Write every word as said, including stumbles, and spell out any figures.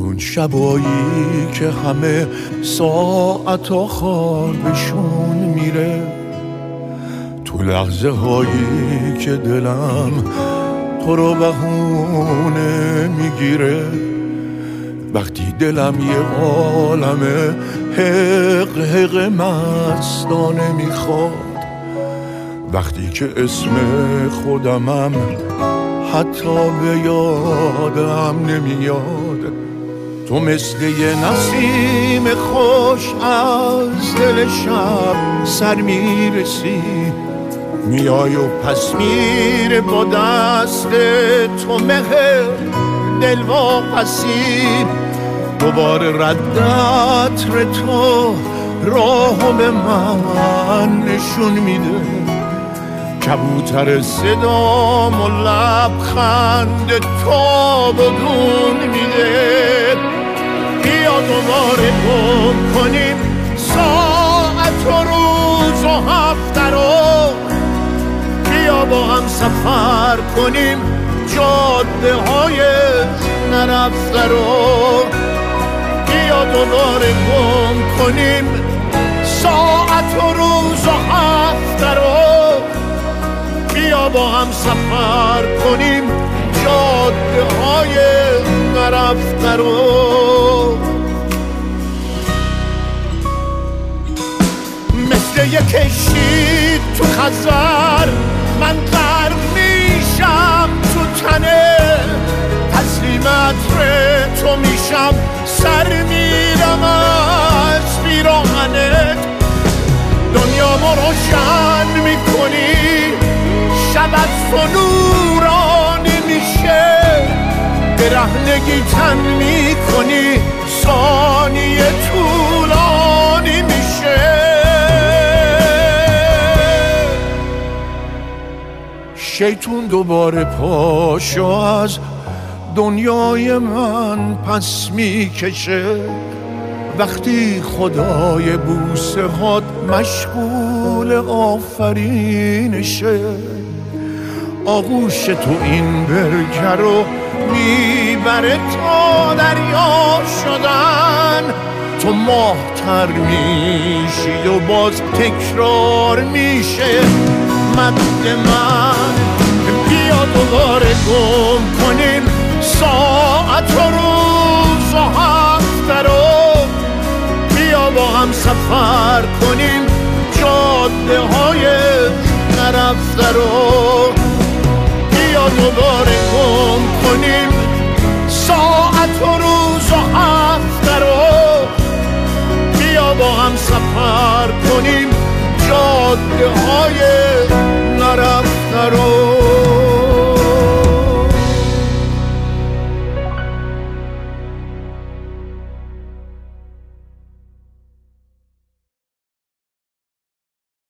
اون شبایی که همه ساعت آخر بهشون میره، تو لحظه هایی که دلم تو رو بهونه میگیره، وقتی دلم یه عالمه حق حق مستانه میخواد، وقتی که اسم خودمم حتی به یادم نمیاد، تو مثل یه نسیم خوش از دل شب سر میرسی، میای و پس میره با دست تو مهر دل واپسی، دوباره ردت ر تو راهو به من نشون میده، کبوتر صدام و لبخند تو بدون میده، بیا دوباره گم کنیم ساعت و روز و هفته رو، بیا با هم سفر کنیم جاده های نرفته رو، بیا دوباره گم کنیم ساعت و روز و هفته رو، بیا با هم سفر کنیم جاده های نرفته رو. مثل یک کشتی تو خزر من غرق میشم تو تنه، تسلیمت ر تو میشم سر میرم از پیراهنت، دنیا ما روشن میکنی شب از تو نورانی میشه، برهنگی تن میکنی ثانیه طولانی میشه، شیطون دوباره پاشو از دنیای من پس میکشه، وقتی خدای بوسه هات مشغول آفرینشه، آغوش تو این برکه رو میبره تا دریا شدن، تو ماه‌تر میشی و باز تکرار میشه مد من، بیا دوباره گم کنیم ساعت و روز و هفته رو، بیا با هم سفر کنیم جاده های نرفته رو، بیا دوباره گم کنیم ساعت و روز و هفته رو، بیا با هم سفر کنیم جاده های نرفته رو.